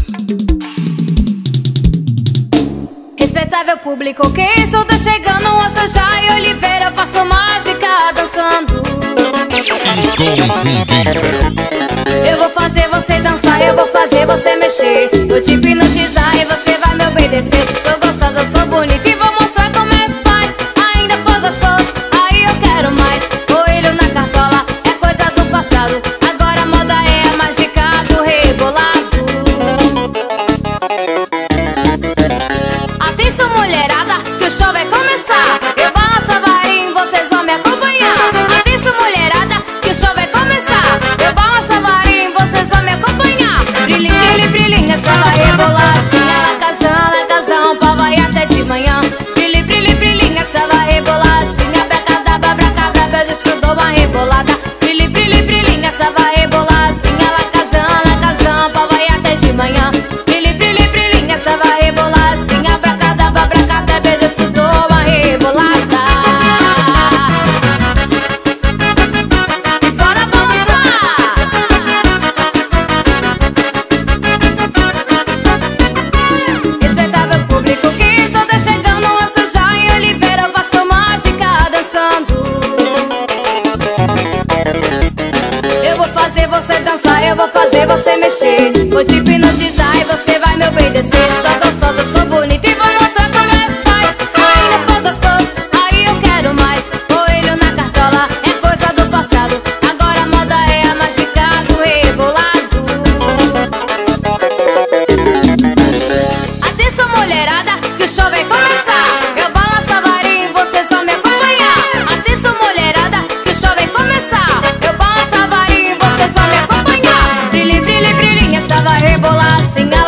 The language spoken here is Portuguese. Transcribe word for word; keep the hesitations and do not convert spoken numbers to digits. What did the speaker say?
Respeitável público, que isso? Tô chegando, eu sou Jai Oliveira, eu faço mágica dançando. Eu vou fazer você dançar, eu vou fazer você mexer, vou te hipnotizar e você vai me obedecer. Sou gostosa, sou bonita e vou mostrar como é que faz. Ainda foi gostoso, aí eu quero mais. Coelho na cartola é coisa do passado, agora a moda é a mágica do rebolado. Atenção mulherada, que o show vai começar. Eu balanço a varinha, vocês vão me acompanhar. Atenção mulherada, que o show vai começar. Eu balanço a varinha, vocês vão me acompanhar. Brilhinho, brilhinho, brilhinho, essa vai rebolar assim. Ela casão, ela casão, pau vai até de manhã. Brilhinho, brilhinho, brilhinho, essa vai rebolar assim. Abracadabra, abracadabra, eu isso dou uma rebolada. Brilhinho, brilhinho, brilhinho, essa vai rebolar assim. Ela casão, ela casão, pau vai até de manhã. Brilhinho, brilhinho, brilhinho, essa vai rebolar assim. Abracadabra, abracadabra, eu isso dou uma rebolada. E bora balançar! Respeitável público, que isso? Tô chegando, eu sou Jai Oliveira, eu faço mágica dançando. Eu vou fazer você dançar, eu vou fazer você mexer, vou te hipnotizar e você vai me obedecer. Sou gostosa, sou bonita e vou mostrar como é que faz. Ainda foi gostoso, aí eu quero mais. Coelho na cartola é coisa do passado, agora a moda é a mágica do rebolado. Atenção mulherada, que o show vai começar. Eu balanço a varinha e vocês vão me acompanhar. Atenção mulherada, que o show vai começar. Eu balanço a varinha e vocês vão me acompanhar. Brilhinho, brilhinho, brilhinho, essa vai rebolar assim.